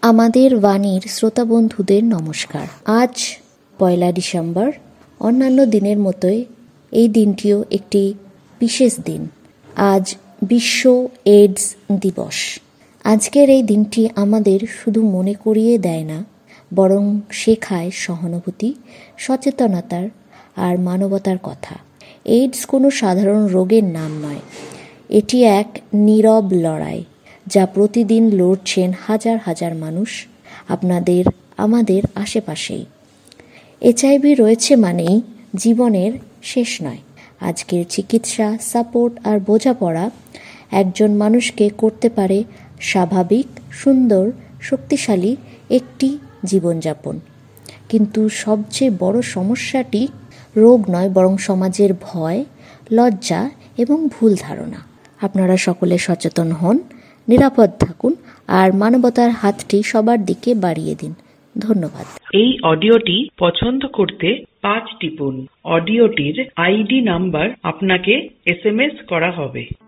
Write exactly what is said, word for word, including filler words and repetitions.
আমাদের বাণীর শ্রোতা বন্ধুদের নমস্কার। আজ পয়লা ডিসেম্বর। অন্যান্য দিনের মতোই এই দিনটিও একটি বিশেষ দিন। আজ বিশ্ব এইডস দিবস। আজকের এই দিনটি আমাদের শুধু মনে করিয়ে দেয় না, বরং শেখায় সহানুভূতি, সচেতনতার আর মানবতার কথা। এইডস কোনো সাধারণ রোগের নাম নয়, এটি এক নীরব লড়াই যা প্রতিদিন লড়ছেন হাজার হাজার মানুষ আপনাদের আমাদের আশেপাশেই। এইচআইভি রয়েছে মানেই জীবনের শেষ নয়। আজকের চিকিৎসা, সাপোর্ট আর বোঝাপড়া একজন মানুষকে করতে পারে স্বাভাবিক, সুন্দর, শক্তিশালী একটি জীবনযাপন। কিন্তু সবচেয়ে বড় সমস্যাটি রোগ নয়, বরং সমাজের ভয়, লজ্জা এবং ভুল ধারণা। আপনারা সকলে সচেতন হন, নিরাপদ থাকুন আর মানবতার হাতটি সবার দিকে বাড়িয়ে দিন। ধন্যবাদ। এই অডিওটি পছন্দ করতে পাঁচ টিপুন। অডিওটির আইডি নাম্বার আপনাকে এস এম এস করা হবে।